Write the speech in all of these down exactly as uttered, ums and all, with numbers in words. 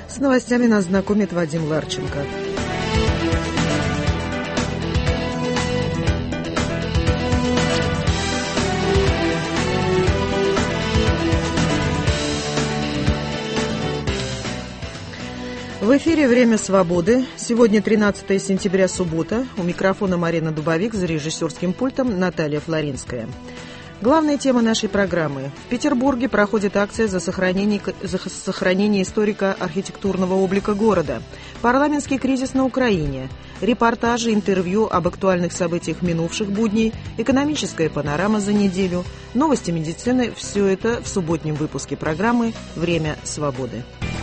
С новостями нас знакомит Вадим Ларченко. В эфире «Время свободы». Сегодня тринадцатое сентября, суббота. У микрофона Марина Дубовик, за режиссерским пультом Наталья Флоринская. Главная тема нашей программы. В Петербурге проходит акция за сохранение, за сохранение историко-архитектурного облика города. Парламентский кризис на Украине. Репортажи, интервью об актуальных событиях минувших будней. Экономическая панорама за неделю. Новости медицины. Все это в субботнем выпуске программы «Время свободы».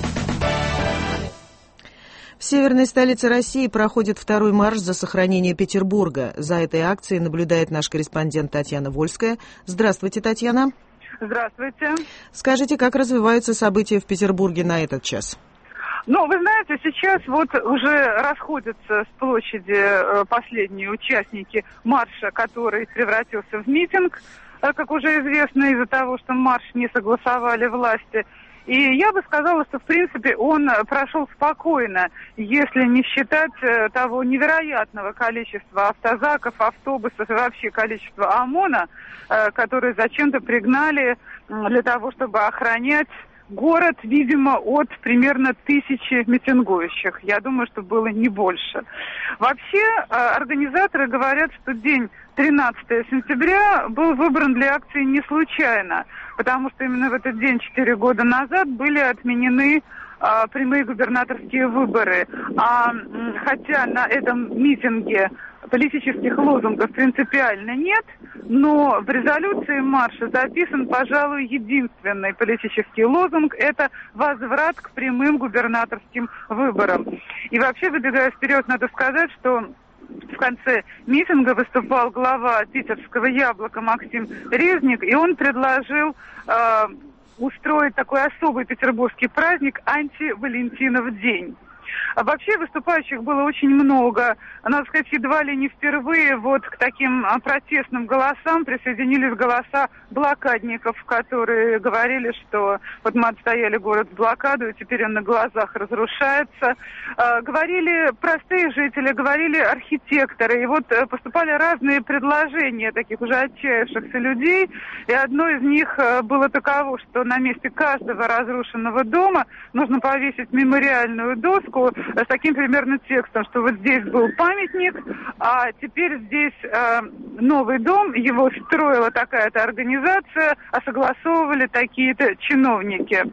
В северной столице России проходит второй марш за сохранение Петербурга. За этой акцией наблюдает наш корреспондент Татьяна Вольская. Здравствуйте, Татьяна. Здравствуйте. Скажите, как развиваются события в Петербурге на этот час? Ну, вы знаете, сейчас вот уже расходятся с площади последние участники марша, который превратился в митинг, как уже известно, из-за того, что марш не согласовали власти. И я бы сказала, что, в принципе, он прошел спокойно, если не считать того невероятного количества автозаков, автобусов и вообще количества ОМОНа, которые зачем-то пригнали для того, чтобы охранять город, видимо, от примерно тысячи митингующих. Я думаю, что было не больше. Вообще, организаторы говорят, что день тринадцатое сентября был выбран для акции не случайно, потому что именно в этот день, четыре года назад, были отменены а, прямые губернаторские выборы. А хотя на этом митинге политических лозунгов принципиально нет, но в резолюции марша записан, пожалуй, единственный политический лозунг – это возврат к прямым губернаторским выборам. И вообще, забегая вперед, надо сказать, что в конце митинга выступал глава питерского «Яблока» Максим Резник, и он предложил э, устроить такой особый петербургский праздник «Анти-Валентинов день». А вообще выступающих было очень много. Надо сказать, едва ли не впервые вот к таким протестным голосам присоединились голоса блокадников, которые говорили, что вот мы отстояли город в блокаду, и теперь он на глазах разрушается. А, говорили простые жители, говорили архитекторы. И вот поступали разные предложения таких уже отчаявшихся людей. И одно из них было таково, что на месте каждого разрушенного дома нужно повесить мемориальную доску с таким примерно текстом, что вот здесь был памятник, а теперь здесь э, новый дом, его строила такая-то организация, а согласовывали такие-то чиновники.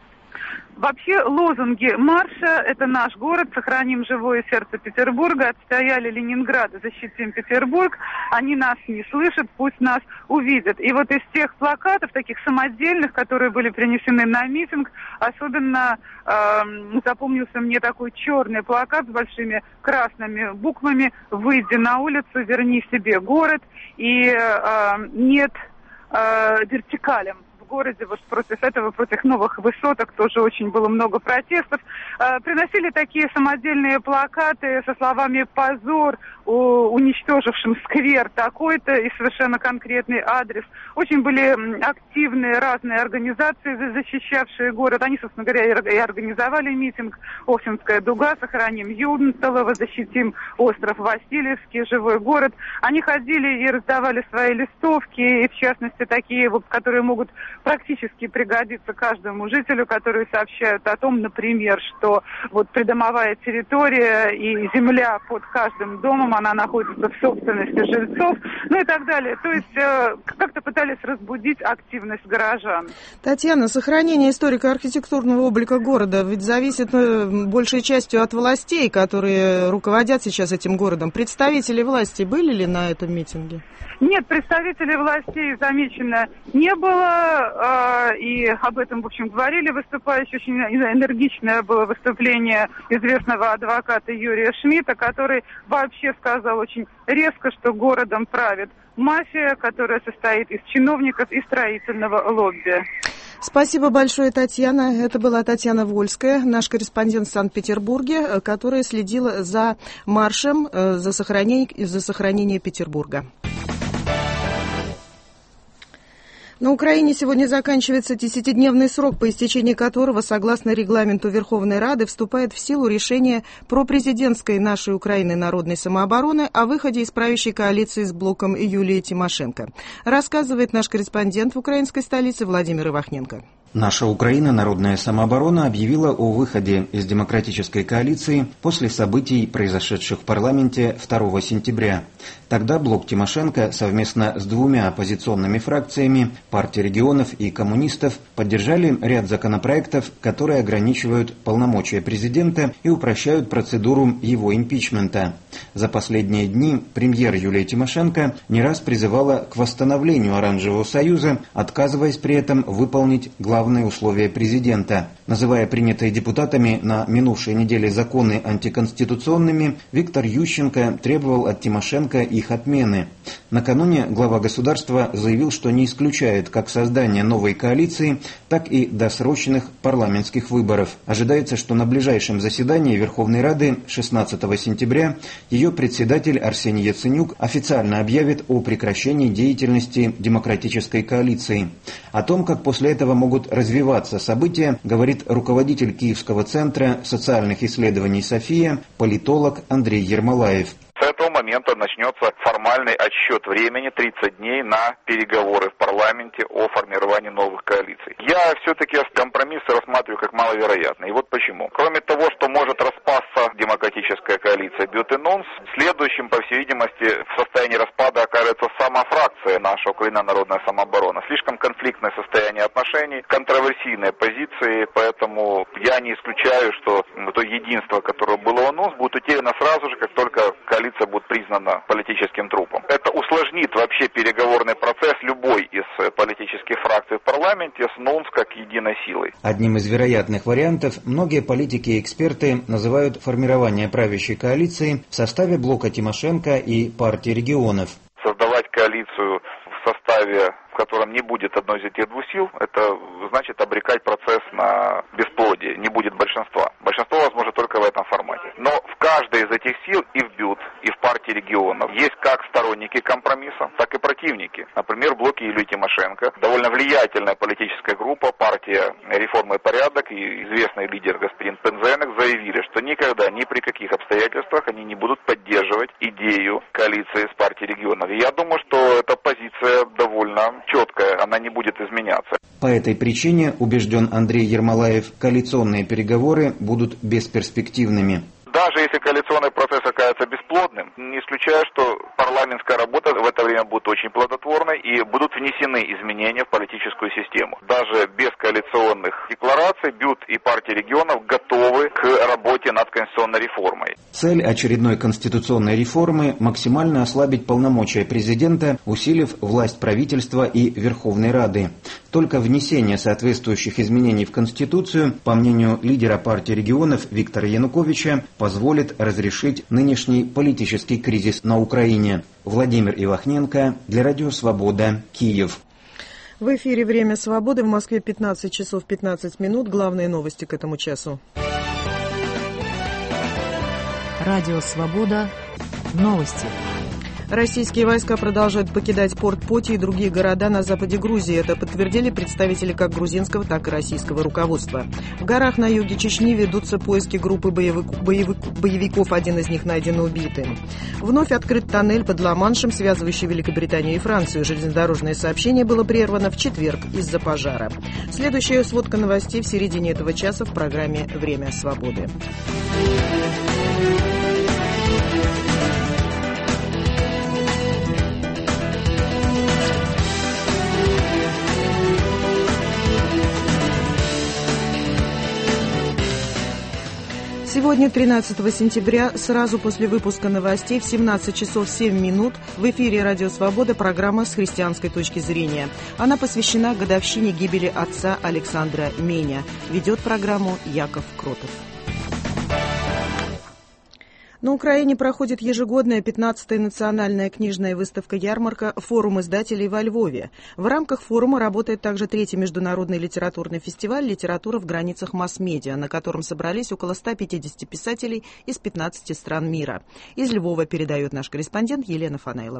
Вообще лозунги марша – это наш город, сохраним живое сердце Петербурга, отстояли Ленинград, защитим Петербург, они нас не слышат, пусть нас увидят. И вот из тех плакатов, таких самодельных, которые были принесены на митинг, особенно э, запомнился мне такой черный плакат с большими красными буквами «Выйди на улицу, верни себе город» и э, «Нет э, вертикалям». В городе вот против этого, против новых высоток тоже очень было много протестов. Э, приносили такие самодельные плакаты со словами «позор», уничтожившим сквер такой-то и совершенно конкретный адрес. Очень были активные разные организации, защищавшие город. Они, собственно говоря, и организовали митинг «Охтинская дуга», «Сохраним Юнсталово», «Защитим остров Васильевский», «Живой город». Они ходили и раздавали свои листовки, и в частности такие, вот, которые могут практически пригодиться каждому жителю, которые сообщают о том, например, что вот придомовая территория и земля под каждым домом, она находится в собственности жильцов, ну и так далее. То есть э, как-то пытались разбудить активность горожан. Татьяна, сохранение историко-архитектурного облика города ведь зависит э, большей частью от властей, которые руководят сейчас этим городом. Представители власти были ли на этом митинге? Нет, представителей властей замечено не было, э, и об этом, в общем, говорили выступающие. Очень энергичное было выступление известного адвоката Юрия Шмидта, который вообще сказал очень резко, что городом правит мафия, которая состоит из чиновников и строительного лобби. Спасибо большое, Татьяна. Это была Татьяна Вольская, наш корреспондент в Санкт-Петербурге, которая следила за маршем за сохранение, за сохранение Петербурга. На Украине сегодня заканчивается десятидневный срок, по истечении которого, согласно регламенту Верховной Рады, вступает в силу решение пропрезидентской нашей Украины народной самообороны о выходе из правящей коалиции с блоком Юлии Тимошенко. Рассказывает наш корреспондент в украинской столице Владимир Ивахненко. Наша Украина, народная самооборона, объявила о выходе из демократической коалиции после событий, произошедших в парламенте второго сентября. Тогда блок Тимошенко совместно с двумя оппозиционными фракциями, партией регионов и коммунистов, поддержали ряд законопроектов, которые ограничивают полномочия президента и упрощают процедуру его импичмента. За последние дни премьер Юлия Тимошенко не раз призывала к восстановлению Оранжевого союза, отказываясь при этом выполнить главные условия президента. Называя принятые депутатами на минувшей неделе законы антиконституционными, Виктор Ющенко требовал от Тимошенко их отмены. Накануне глава государства заявил, что не исключает как создание новой коалиции, так и досрочных парламентских выборов. Ожидается, что на ближайшем заседании Верховной Рады шестнадцатого сентября ее председатель Арсений Яценюк официально объявит о прекращении деятельности демократической коалиции. О том, как после этого могут развиваться события, говорит руководитель Киевского центра социальных исследований «София», политолог Андрей Ермолаев. С этого момента начнется формальный отсчет времени, тридцать дней, на переговоры в парламенте о формировании новых коалиций. Я все-таки компромиссы рассматриваю как маловероятные. И вот почему. Кроме того, что может распасться демократическая коалиция Бютенонс, следующим, по всей видимости, в состоянии распада окажется сама фракция наша Украина народная самооборона. Слишком конфликтное состояние отношений, контроверсийные позиции, поэтому я не исключаю, что то единство, которое было у нас, будет утеряно сразу же, как только коалиция будет признана политическим трупом. Это усложнит вообще переговорный процесс любой из политических фракций в парламенте с НОНС как единой силой. Одним из вероятных вариантов многие политики и эксперты называют формирование правящей коалиции в составе блока Тимошенко и партии регионов. Создавать коалицию в составе, в котором не будет одной из этих двух сил, это значит обрекать процесс на бесплодие, не будет большинства. Большинство возможно только в этом формате. Но в каждой из этих сил и в БЮТ, и в партии регионов есть как сторонники компромисса, так и противники. Например, в блоке Юлии Тимошенко довольно влиятельная политическая группа, партия «Реформа и порядок» и известный лидер господин Пензенек заявили, что никогда, ни при каких обстоятельствах они не будут поддерживать идею коалиции с партией регионов. И я думаю, что эта позиция довольно четкая, она не будет изменяться. По этой причине, убежден Андрей Ермолаев, коалиционные переговоры будут бесперспективными. Даже если коалиционный процесс окажется бесплодным, не исключаю, что парламентская работа в это время будет очень плодотворной и будут внесены изменения в политическую систему. Даже без коалиционных деклараций БЮТ и партия регионов готовы к работе над конституционной реформой. Цель очередной конституционной реформы – максимально ослабить полномочия президента, усилив власть правительства и Верховной Рады. Только внесение соответствующих изменений в Конституцию, по мнению лидера партии регионов Виктора Януковича, позволит разрешить нынешний политический кризис на Украине. Владимир Ивахненко для Радио Свобода, Киев. В эфире «Время свободы», в Москве пятнадцать часов пятнадцать минут. Главные новости к этому часу. Радио Свобода. Новости. Российские войска продолжают покидать порт Поти и другие города на западе Грузии. Это подтвердили представители как грузинского, так и российского руководства. В горах на юге Чечни ведутся поиски группы боевик, боевик, боевиков. Один из них найден убитым. Вновь открыт тоннель под Ла-Маншем, связывающий Великобританию и Францию. Железнодорожное сообщение было прервано в четверг из-за пожара. Следующая сводка новостей в середине этого часа в программе «Время свободы». Сегодня, тринадцатого сентября, сразу после выпуска новостей в семнадцать часов семь минут в эфире «Радио Свобода» программа «С христианской точки зрения». Она посвящена годовщине гибели отца Александра Меня. Ведет программу Яков Кротов. На Украине проходит ежегодная пятнадцатая национальная книжная выставка-ярмарка «Форум издателей» во Львове. В рамках форума работает также третий международный литературный фестиваль «Литература в границах масс-медиа», на котором собрались около ста пятидесяти писателей из пятнадцати стран мира. Из Львова передает наш корреспондент Елена Фанайлова.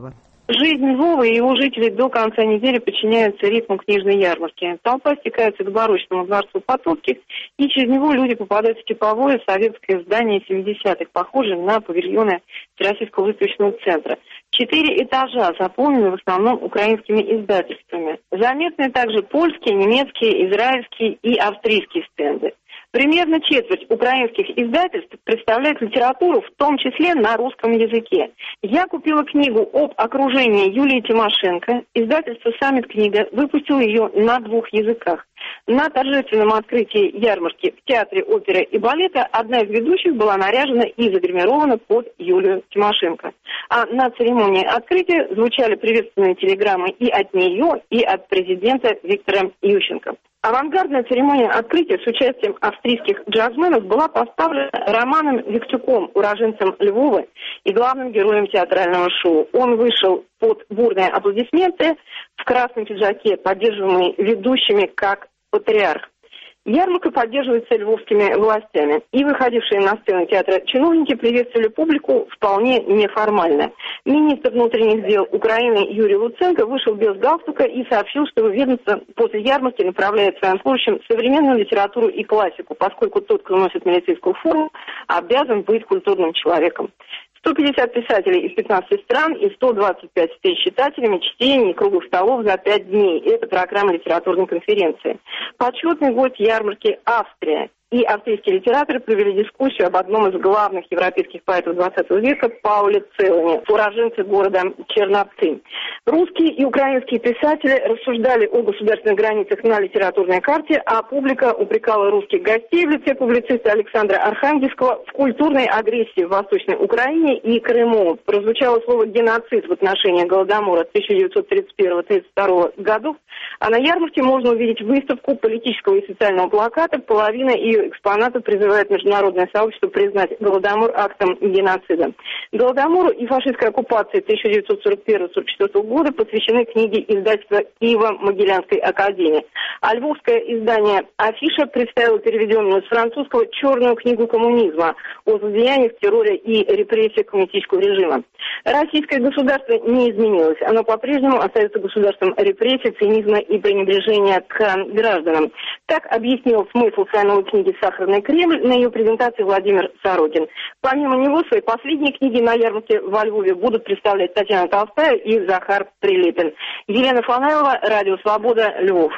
Жизнь Львова и его жителей до конца недели подчиняются ритму книжной ярмарки. Толпа стекается к барочному дворцу Потоцких, и через него люди попадают в типовое советское здание семидесятых, похожее на павильоны Всероссийского выставочного центра. Четыре этажа заполнены в основном украинскими издательствами. Заметны также польские, немецкие, израильские и австрийские стенды. Примерно четверть украинских издательств представляет литературу, в том числе на русском языке. Я купила книгу об окружении Юлии Тимошенко. Издательство «Саммит Книга» выпустило ее на двух языках. На торжественном открытии ярмарки в Театре оперы и балета одна из ведущих была наряжена и загримирована под Юлию Тимошенко. А на церемонии открытия звучали приветственные телеграммы и от нее, и от президента Виктора Ющенко. Авангардная церемония открытия с участием австрийских джазменов была поставлена Романом Виктюком, уроженцем Львова и главным героем театрального шоу. Он вышел под бурные аплодисменты в красном пиджаке, поддерживаемый ведущими как патриарх. Ярмарка поддерживается львовскими властями. И выходившие на сцену театра чиновники приветствовали публику вполне неформально. Министр внутренних дел Украины Юрий Луценко вышел без галстука и сообщил, что ведомство после ярмарки направляет своим служащим современную литературу и классику, поскольку тот, кто носит милицейскую форму, обязан быть культурным человеком. сто пятьдесят писателей из пятнадцати стран и сто двадцать пять встреч с читателями, чтений, круглых столов за пять дней. Это программа литературной конференции. Почетный гость ярмарки Австрия. И австрийские литераторы провели дискуссию об одном из главных европейских поэтов двадцатого века Пауле Целлани, уроженце города Черновцы. Русские и украинские писатели рассуждали о государственных границах на литературной карте, а публика упрекала русских гостей в лице публициста Александра Архангельского в культурной агрессии в Восточной Украине и Крыму. Прозвучало слово «геноцид» в отношении Голодомора тысяча девятьсот тридцать первого — тридцать второго годов, а на ярмарке можно увидеть выставку политического и социального плаката. Половина ее экспонатов призывает международное сообщество признать Голодомор актом геноцида. Голодомору и фашистской оккупации тысяча девятьсот сорок первого — сорок четвёртого года посвящены книги издательства Киево-Могилянской академии. А львовское издание «Афиша» представило переведенную с французского «Черную книгу коммунизма» о злодеяниях, терроре и репрессиях коммунистического режима. Российское государство не изменилось. Оно по-прежнему остается государством репрессий, цинизма и пренебрежения к гражданам. Так объяснил смысл своей новой книги «Сахарный Кремль» на ее презентации Владимир Сорокин. Помимо него, свои последние книги на ярмарке во Львове будут представлять Татьяна Толстая и Захар Прилепин. Елена Фанаева, Радио Свобода, Львов.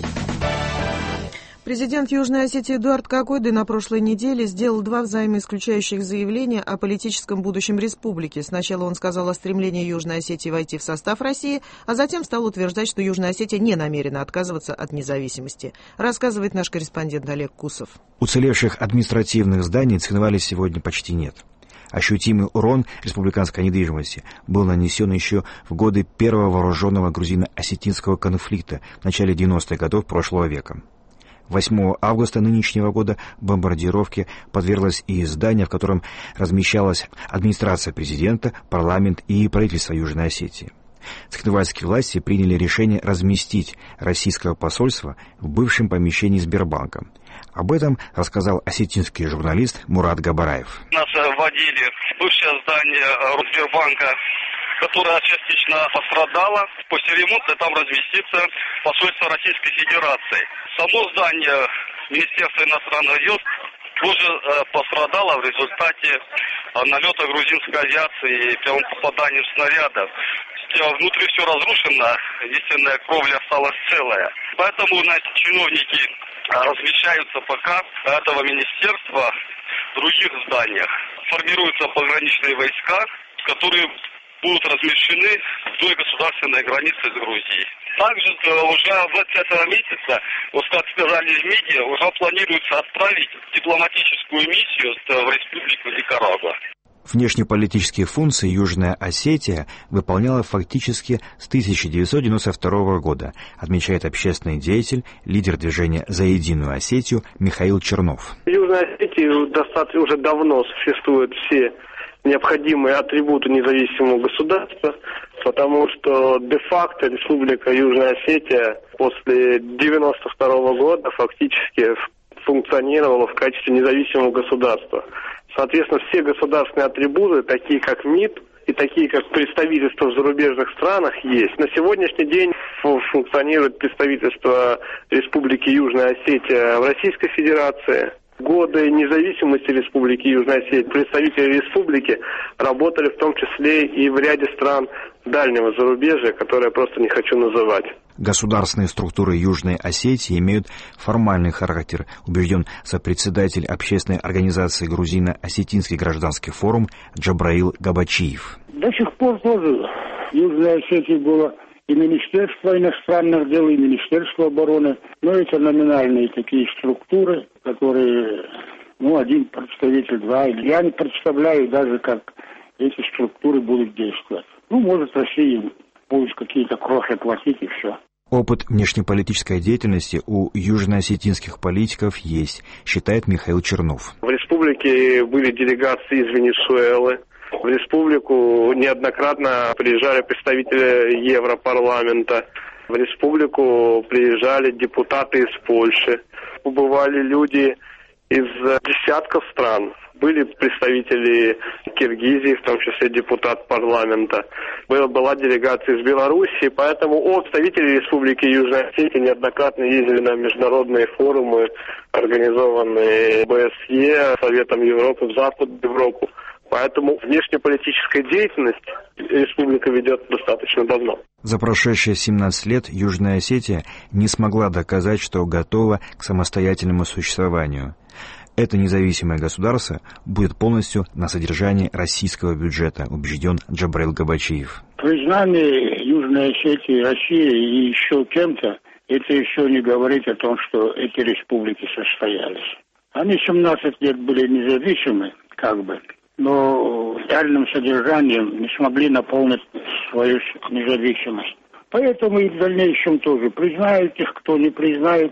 Президент Южной Осетии Эдуард Кокойды на прошлой неделе сделал два взаимоисключающих заявления о политическом будущем республики. Сначала он сказал о стремлении Южной Осетии войти в состав России, а затем стал утверждать, что Южная Осетия не намерена отказываться от независимости. Рассказывает наш корреспондент Олег Кусов. Уцелевших административных зданий Цхинвале сегодня почти нет. Ощутимый урон республиканской недвижимости был нанесен еще в годы первого вооруженного грузино-осетинского конфликта в начале девяностых годов прошлого века. восьмого августа нынешнего года бомбардировке подверглось и здание, в котором размещалась администрация президента, парламент и правительство Южной Осетии. Цхинвальские власти приняли решение разместить российское посольство в бывшем помещении Сбербанка. Об этом рассказал осетинский журналист Мурат Габараев. Нас вводили в бывшее здание Сбербанка, которая частично пострадала. После ремонта там разместится посольство Российской Федерации. Само здание Министерства иностранных дел тоже пострадало в результате налета грузинской авиации и прямого попадания снарядов. Внутри все разрушено, единственная кровля осталась целая. Поэтому наши чиновники размещаются пока этого министерства в других зданиях. Формируются пограничные войска, которые будут размещены вдоль государственной границы с Грузией. Также уже в этого месяца, вот как сказали в МИДе, уже планируется отправить дипломатическую миссию в Республику Никарагуа. Внешнеполитические функции Южная Осетия выполняла фактически с тысяча девятьсот девяносто второго года, отмечает общественный деятель, лидер движения «За единую Осетию» Михаил Чернов. В Южной Осетии достаточно уже давно существуют все необходимые атрибуты независимого государства, потому что де-факто Республика Южная Осетия после девяносто второго года фактически функционировала в качестве независимого государства. Соответственно, все государственные атрибуты, такие как МИД, и такие, как представительства в зарубежных странах, есть. На сегодняшний день функционирует представительство Республики Южная Осетия в Российской Федерации. В годы независимости Республики Южная Осетия представители республики работали в том числе и в ряде стран дальнего зарубежья, которые я просто не хочу называть. Государственные структуры Южной Осетии имеют формальный характер, убежден сопредседатель общественной организации Грузино-Осетинский гражданский форум Джабраил Габачиев. До сих пор тоже в Южной Осетии было и Министерство иностранных дел, и Министерство обороны, но это номинальные такие структуры, которые, ну, один представитель, два. Я не представляю даже, как эти структуры будут действовать. Ну, может, России будут какие-то крохи платить и все. Опыт внешнеполитической деятельности у южноосетинских политиков есть, считает Михаил Чернов. В республике были делегации из Венесуэлы. В республику неоднократно приезжали представители Европарламента. В республику приезжали депутаты из Польши. Побывали люди из десятков стран. Были представители Киргизии, в том числе депутат парламента. Была, была делегация из Белоруссии, поэтому представители Республики Южная Осетия неоднократно ездили на международные форумы, организованные ОБСЕ, Советом Европы, в Западную Европу. Поэтому внешнеполитическая деятельность республика ведет достаточно давно. За прошедшие семнадцать лет Южная Осетия не смогла доказать, что готова к самостоятельному существованию. Это независимое государство будет полностью на содержании российского бюджета, убежден Джабраил Габачиев. Признание Южной Осетии Россией и еще кем-то, это еще не говорит о том, что эти республики состоялись. Они семнадцать лет были независимы, как бы, но реальным содержанием не смогли наполнить свою независимость. Поэтому и в дальнейшем тоже признают их, кто не признает.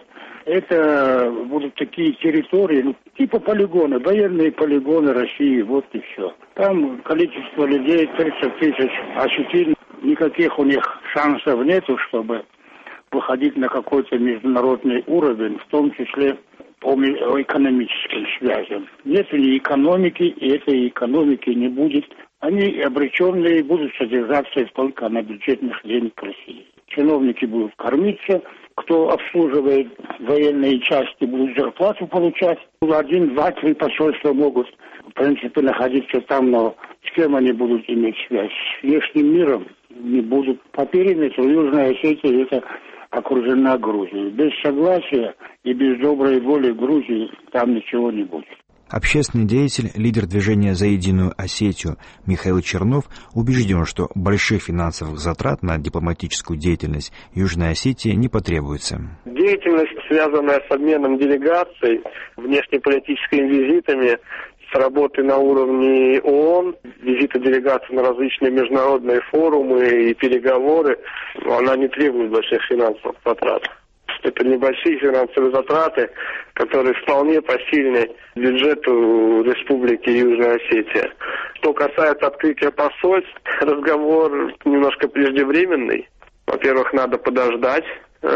Это будут такие территории, ну, типа полигоны, военные полигоны России, вот и все. Там количество людей тридцать тысяч осетин, никаких у них шансов нету, чтобы выходить на какой-то международный уровень, в том числе по экономическим связям. Нет ни экономики, и этой экономики не будет. Они обреченные будут содержаться только на бюджетных денег России. Чиновники будут кормиться, кто обслуживает военные части, будут зарплату получать. Один, два, три посольства могут, в принципе, находиться там, но с кем они будут иметь связь? С внешним миром не будут. По периметру Южная Осетия это окружена Грузией. Без согласия и без доброй воли Грузии там ничего не будет. Общественный деятель, лидер движения «За единую Осетию» Михаил Чернов убежден, что больших финансовых затрат на дипломатическую деятельность Южной Осетии не потребуется. Деятельность, связанная с обменом делегаций, внешнеполитическими визитами, с работой на уровне ООН, визиты делегаций на различные международные форумы и переговоры, она не требует больших финансовых затрат. Это небольшие финансовые затраты, которые вполне посильны бюджету Республики Южная Осетия. Что касается открытия посольств, разговор немножко преждевременный. Во-первых, надо подождать,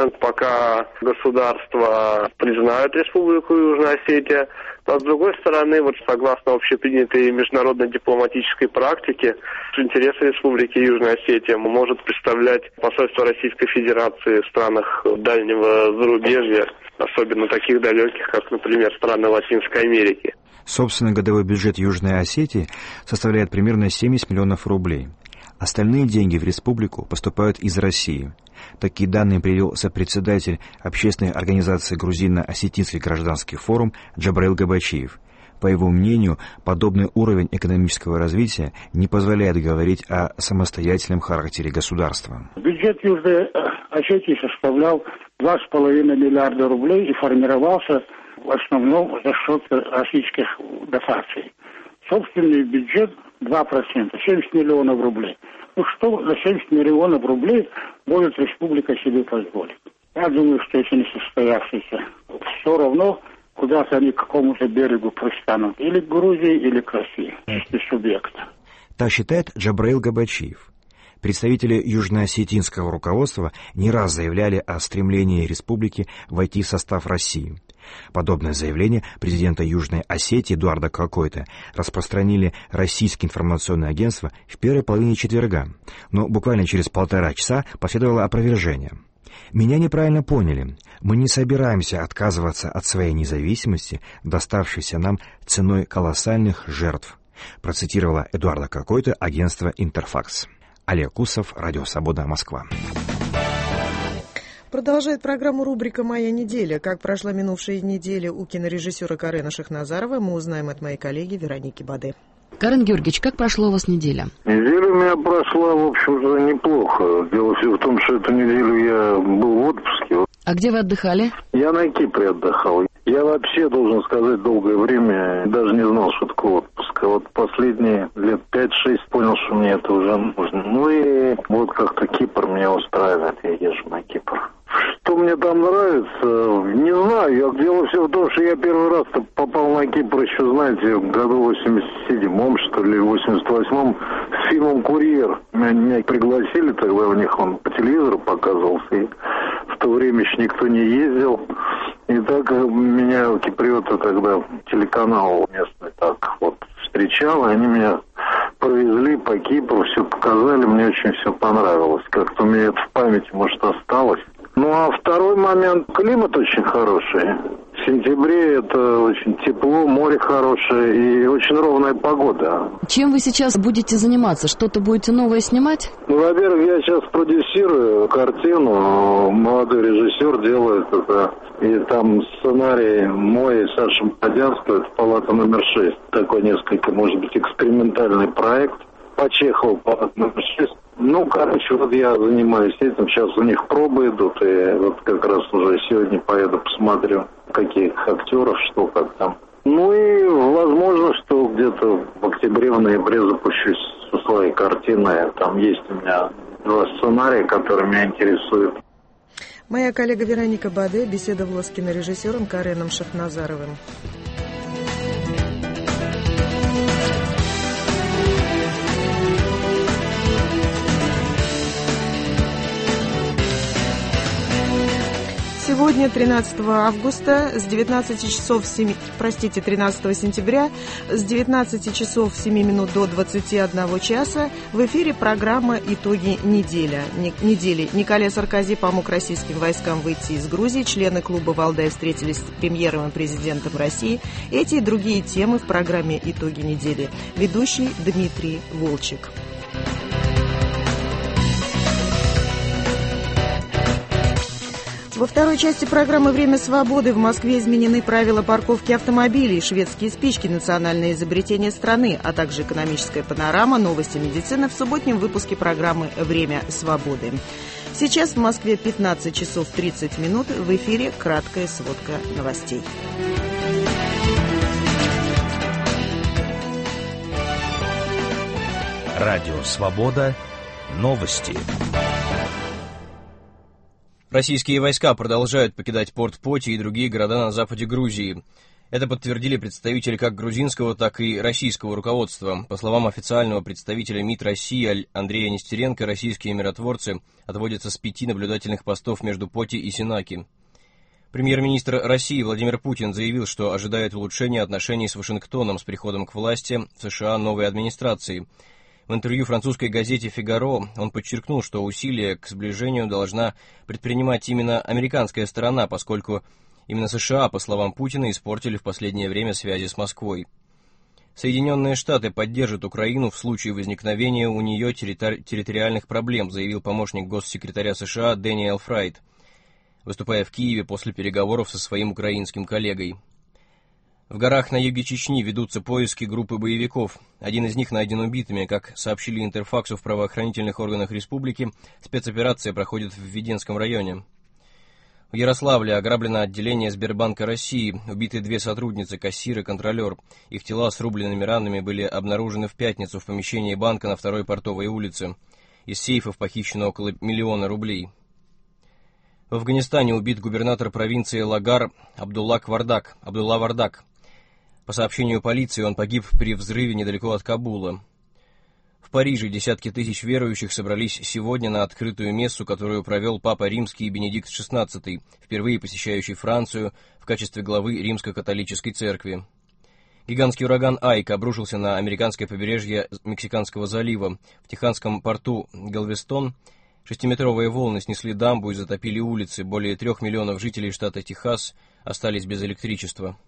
пока государства признают Республику Южная Осетия. Но с другой стороны, вот согласно общепринятой международной дипломатической практике, интересы Республики Южная Осетия может представлять посольство Российской Федерации в странах дальнего зарубежья, особенно таких далеких, как, например, страны Латинской Америки. Собственный годовой бюджет Южной Осетии составляет примерно семьдесят миллионов рублей. Остальные деньги в республику поступают из России. Такие данные привел сопредседатель общественной организации Грузино-Осетинский гражданский форум Джабраил Габачиев. По его мнению, подобный уровень экономического развития не позволяет говорить о самостоятельном характере государства. Бюджет Южной Осетии составлял два с половиной миллиарда рублей и формировался в основном за счет российских дотаций. Собственный бюджет два процента, семьдесят миллионов рублей. Ну что за семьдесят миллионов рублей может республика себе позволить? Я думаю, что это не состоявшееся. Все равно куда-то они к какому-то берегу пристанут. Или к Грузии, или к России. Это субъект. Так считает Джабраил Габачиев. Представители южноосетинского руководства не раз заявляли о стремлении республики войти в состав России. Подобное заявление президента Южной Осетии Эдуарда Кокойта распространили российские информационные агентства в первой половине четверга, но буквально через полтора часа последовало опровержение. «Меня неправильно поняли. Мы не собираемся отказываться от своей независимости, доставшейся нам ценой колоссальных жертв», процитировала Эдуарда Кокойта агентство «Интерфакс». Олег Кусов, Радио Свобода, Москва. Продолжает программу рубрика «Моя неделя». Как прошла минувшая неделя у кинорежиссера Карена Шахназарова, мы узнаем от моей коллеги Вероники Баде. Карен Георгиевич, как прошла у вас неделя? Неделя у меня прошла, в общем-то, неплохо. Дело все в том, что эту неделю я был в отпуске. А где вы отдыхали? Я на Кипре отдыхал. Я вообще, должен сказать, долгое время даже не знал, что такое отпуск. А вот последние лет пять-шесть понял, что мне это уже нужно. Ну и вот как-то Кипр меня устраивает, я езжу на Кипр. Что мне там нравится, не знаю. Дело все в том, что я первый раз попал на Кипр еще, знаете, в году восемьдесят седьмом, что ли, восемьдесят восьмом с фильмом «Курьер». Меня, меня пригласили, тогда у них он по телевизору показывался. И в то время еще никто не ездил. И так меня киприоты тогда, телеканал местный, так вот встречал, и они меня провезли по Кипру, все показали, мне очень все понравилось. Как-то у меня это в памяти, может, осталось. Ну, а второй момент, климат очень хороший. В сентябре это очень тепло, море хорошее и очень ровная погода. Чем вы сейчас будете заниматься? Что-то будете новое снимать? Ну, во-первых, я сейчас продюсирую картину. Молодой режиссер делает это. И там сценарий мой и Саши Мадянского, это «Палата номер шесть». Такой несколько, может быть, экспериментальный проект. По Чехову «Палата номер шесть». Ну, короче, вот я занимаюсь этим. Сейчас у них пробы идут. И вот как раз уже сегодня поеду посмотрю, каких актеров, что, как там. Ну и возможно, что где-то в октябре, в ноябре запущусь со своей картиной. Там есть у меня два сценария, которые меня интересуют. Моя коллега Вероника Баде беседовала с кинорежиссером Кареном Шахназаровым. Сегодня, тринадцатого августа, с девятнадцати часов семи, простите, тринадцатого сентября, с девятнадцати часов семи минут до двадцати одного часа в эфире программа «Итоги неделя». недели. Николя Саркози помог российским войскам выйти из Грузии. Члены клуба «Валдай» встретились с премьером и президентом России. Эти и другие темы в программе «Итоги недели». Ведущий Дмитрий Волчек. Во второй части программы «Время свободы» в Москве изменены правила парковки автомобилей, шведские спички, национальное изобретение страны, а также экономическая панорама, новости медицины в субботнем выпуске программы «Время свободы». Сейчас в Москве пятнадцать часов тридцать минут. В эфире краткая сводка новостей. Радио «Свобода». Новости. Российские войска продолжают покидать порт Поти и другие города на западе Грузии. Это подтвердили представители как грузинского, так и российского руководства. По словам официального представителя МИД России Андрея Нестеренко, российские миротворцы отводятся с пяти наблюдательных постов между Поти и Синаки. Премьер-министр России Владимир Путин заявил, что ожидает улучшения отношений с Вашингтоном с приходом к власти в США новой администрации. В интервью французской газете «Фигаро» он подчеркнул, что усилия к сближению должна предпринимать именно американская сторона, поскольку именно США, по словам Путина, испортили в последнее время связи с Москвой. Соединенные Штаты поддержат Украину в случае возникновения у нее территори- территориальных проблем, заявил помощник госсекретаря США Дэниел Фрайт, выступая в Киеве после переговоров со своим украинским коллегой. В горах на юге Чечни ведутся поиски группы боевиков. Один из них найден убитыми. Как сообщили Интерфаксу в правоохранительных органах республики, спецоперация проходит в Веденском районе. В Ярославле ограблено отделение Сбербанка России. Убиты две сотрудницы, кассир и контролер. Их тела с рубленными ранами были обнаружены в пятницу в помещении банка на второй Портовой улице. Из сейфов похищено около миллиона рублей. В Афганистане убит губернатор провинции Лагар Абдулла Вардак. Абдулла Вардак. По сообщению полиции, он погиб при взрыве недалеко от Кабула. В Париже десятки тысяч верующих собрались сегодня на открытую мессу, которую провел Папа Римский Бенедикт шестнадцатый, впервые посещающий Францию в качестве главы Римско-католической церкви. Гигантский ураган Айк обрушился на американское побережье Мексиканского залива. В техасском порту Галвестон шестиметровые волны снесли дамбу и затопили улицы. Более трех миллионов жителей штата Техас остались без электричества.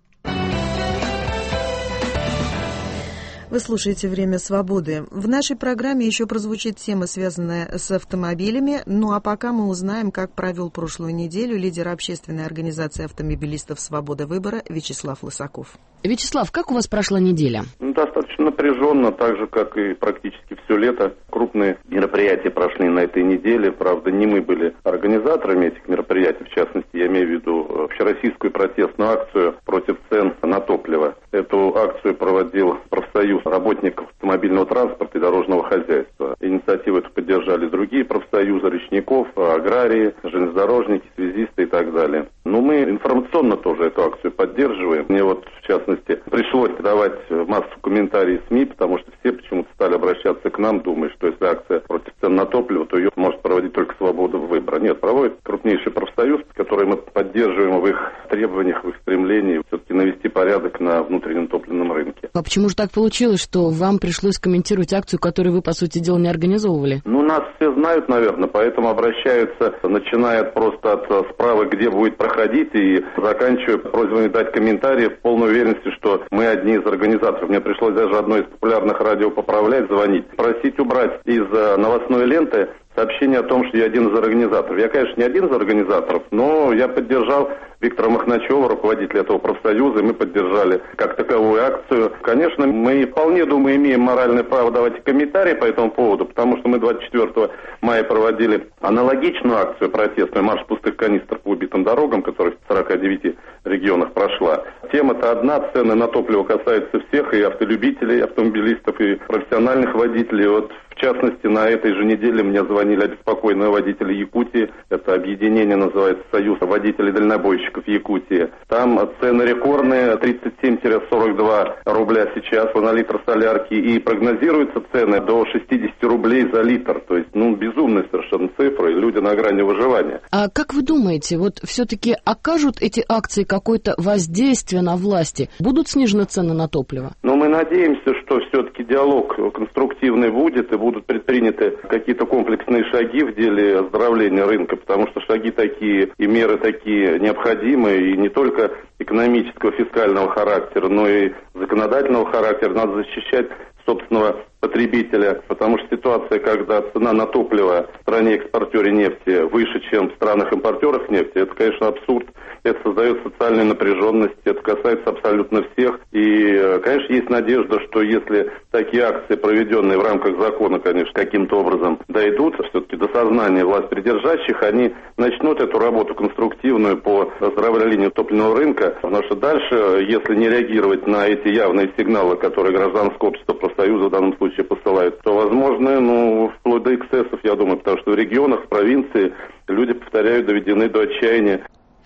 Вы слушаете «Время свободы». В нашей программе еще прозвучит тема, связанная с автомобилями. Ну а пока мы узнаем, как провел прошлую неделю лидер общественной организации автомобилистов «Свобода выбора» Вячеслав Лысаков. Вячеслав, как у вас прошла неделя? Достаточно напряженно, так же, как и практически все лето. Крупные мероприятия прошли на этой неделе. Правда, не мы были организаторами этих мероприятий. В частности, я имею в виду общероссийскую протестную акцию против цен на топливо. Эту акцию проводил профсоюз работников автомобильного транспорта и дорожного хозяйства. Инициативу эту поддержали другие профсоюзы, речников, аграрии, железнодорожники, связисты и так далее. Но мы информационно тоже эту акцию поддерживаем. Мне вот, в частности, пришлось давать массу комментариев СМИ, потому что все почему-то стали обращаться к нам, думая, что если акция против цен на топливо, то ее может проводить только «Свобода выбора». Нет, проводит крупнейший профсоюз, который мы поддерживаем в их требованиях, в их стремлении все-таки навести порядок на внутреннем топливном рынке. А почему же так получилось, что вам пришлось комментировать акцию, которую вы, по сути дела, не организовывали? Ну, нас все знают, наверное, поэтому обращаются, начиная просто от справок, где будет проходить, и заканчивая просьбами дать комментарии в полной уверенности, что мы одни из организаторов. Мне пришлось даже одно из популярных радио поправлять, звонить, просить убрать из новостной ленты сообщение о том, что я один из организаторов. Я, конечно, не один из организаторов, но я поддержал Виктора Махначева, руководителя этого профсоюза, и мы поддержали как таковую акцию. Конечно, мы вполне, думаю, имеем моральное право давать комментарии по этому поводу, потому что мы двадцать четвёртого мая проводили аналогичную акцию протестную, марш пустых канистр по убитым дорогам, которая в сорока девяти регионах прошла. Тема-то одна, цены на топливо касаются всех, и автолюбителей, и автомобилистов, и профессиональных водителей. Вот, в частности, на этой же неделе мне звонили обеспокоенные водители Якутии. Это объединение называется «Союз водителей-дальнобойщиков Якутии». Там цены рекордные, тридцать семь - сорок два рубля сейчас на литр солярки. И прогнозируются цены до шестьдесят рублей за литр. То есть, ну, безумные совершенно цифры, и люди на грани выживания. А как вы думаете, вот все-таки окажут эти акции какое-то воздействие на власти? Будут снижены цены на топливо? Ну, мы надеемся, что все-таки диалог конструктивный будет, и будут предприняты какие-то комплексные шаги в деле оздоровления рынка, потому что шаги такие и меры такие необходимы, и не только экономического, фискального характера, но и законодательного характера. Надо защищать собственного потребителя, потому что ситуация, когда цена на топливо в стране-экспортере нефти выше, чем в странах-импортерах нефти, это, конечно, абсурд. Это создает социальную напряженность, это касается абсолютно всех. И, конечно, есть надежда, что если такие акции, проведенные в рамках закона, конечно, каким-то образом дойдут все-таки до сознания власть придержащих, они начнут эту работу конструктивную по оздоровлению топливного рынка. Потому что дальше, если не реагировать на эти явные сигналы, которые гражданское общество, профсоюзы в данном случае посылают, то, возможно, ну, вплоть до эксцессов, я думаю, потому что в регионах, в провинции люди, повторяю, доведены до отчаяния.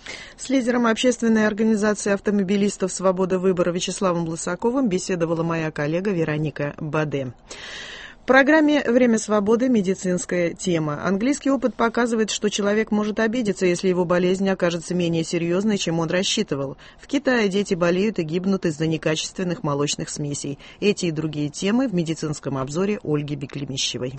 С лидером общественной организации автомобилистов «Свобода выбора» Вячеславом Лысаковым беседовала моя коллега Вероника Баде. В программе «Время свободы» медицинская тема. Английский опыт показывает, что человек может обидеться, если его болезнь окажется менее серьезной, чем он рассчитывал. В Китае дети болеют и гибнут из-за некачественных молочных смесей. Эти и другие темы в медицинском обзоре Ольги Беклемищевой.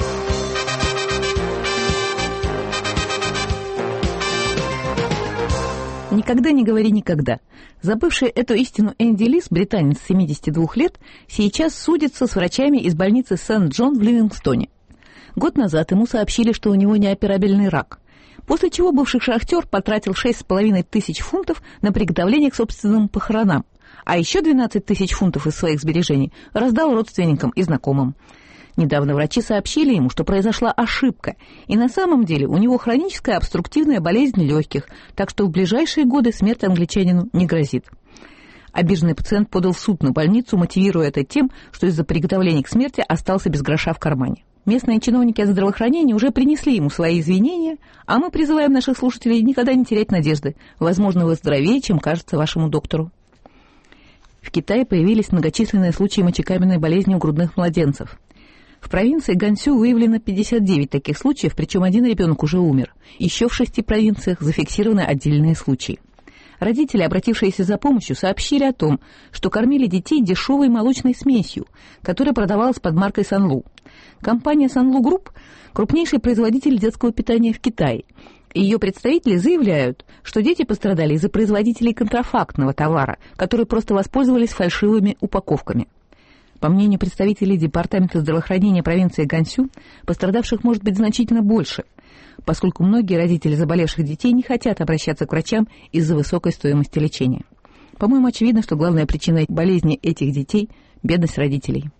Никогда не говори никогда. Забывший эту истину Энди Лис, британец семидесяти двух лет, сейчас судится с врачами из больницы Сент-Джон в Ливингстоне. Год назад ему сообщили, что у него неоперабельный рак, после чего бывший шахтер потратил шесть с половиной тысяч фунтов на приготовление к собственным похоронам, а еще двенадцать тысяч фунтов из своих сбережений раздал родственникам и знакомым. Недавно врачи сообщили ему, что произошла ошибка, и на самом деле у него хроническая обструктивная болезнь легких, так что в ближайшие годы смерть англичанину не грозит. Обиженный пациент подал в суд на больницу, мотивируя это тем, что из-за приготовления к смерти остался без гроша в кармане. Местные чиновники от здравоохранения уже принесли ему свои извинения, а мы призываем наших слушателей никогда не терять надежды. Возможно, вы здоровее, чем кажется вашему доктору. В Китае появились многочисленные случаи мочекаменной болезни у грудных младенцев. В провинции Гансю выявлено пятьдесят девять таких случаев, причем один ребенок уже умер. Еще в шести провинциях зафиксированы отдельные случаи. Родители, обратившиеся за помощью, сообщили о том, что кормили детей дешевой молочной смесью, которая продавалась под маркой Санлу. Компания Санлу Групп – крупнейший производитель детского питания в Китае. Ее представители заявляют, что дети пострадали из-за производителей контрафактного товара, которые просто воспользовались фальшивыми упаковками. По мнению представителей Департамента здравоохранения провинции Гансю, пострадавших может быть значительно больше, поскольку многие родители заболевших детей не хотят обращаться к врачам из-за высокой стоимости лечения. По-моему, очевидно, что главная причина болезни этих детей – бедность родителей.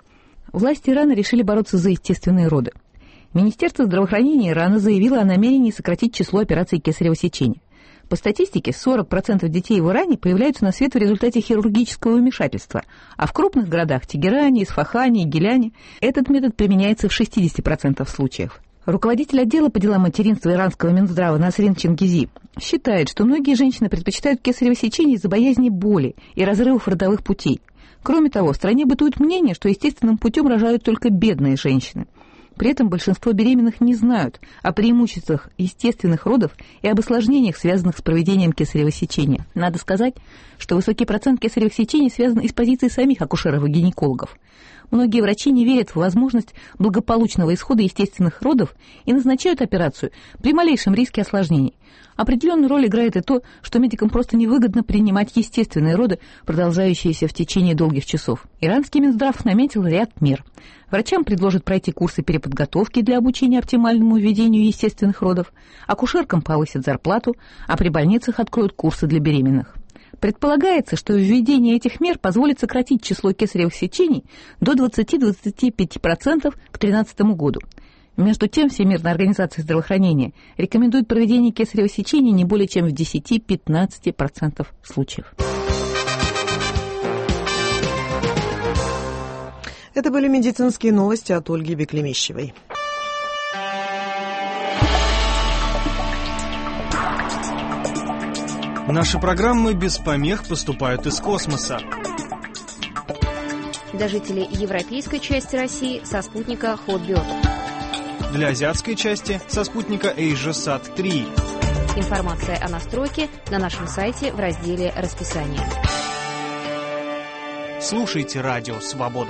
Власти Ирана решили бороться за естественные роды. Министерство здравоохранения Ирана заявило о намерении сократить число операций кесарево сечения. По статистике, сорок процентов детей в Иране появляются на свет в результате хирургического вмешательства, а в крупных городах – Тегеране, Исфахане и Гиляне – этот метод применяется в шестидесяти процентах случаев. Руководитель отдела по делам материнства иранского Минздрава Насрин Чингизи считает, что многие женщины предпочитают кесарево сечение из-за боязни боли и разрывов родовых путей. Кроме того, в стране бытует мнение, что естественным путем рожают только бедные женщины. При этом большинство беременных не знают о преимуществах естественных родов и об осложнениях, связанных с проведением кесарево сечения. Надо сказать, что высокий процент кесаревых сечений связан и с позицией самих акушеров и гинекологов. Многие врачи не верят в возможность благополучного исхода естественных родов и назначают операцию при малейшем риске осложнений. Определенную роль играет и то, что медикам просто невыгодно принимать естественные роды, продолжающиеся в течение долгих часов. Иранский Минздрав наметил ряд мер. Врачам предложат пройти курсы переподготовки для обучения оптимальному ведению естественных родов, акушеркам повысят зарплату, а при больницах откроют курсы для беременных. Предполагается, что введение этих мер позволит сократить число кесаревых сечений до двадцати-двадцати пяти процентов к две тысячи тринадцатому году. Между тем, Всемирная организация здравоохранения рекомендует проведение кесарево сечения не более чем в десяти-пятнадцати процентах случаев. Это были медицинские новости от Ольги Беклемищевой. Наши программы без помех поступают из космоса. Для жителей европейской части России со спутника Hotbird. Для азиатской части со спутника AsiaSat три. Информация о настройке на нашем сайте в разделе «Расписание». Слушайте радио «Свобода».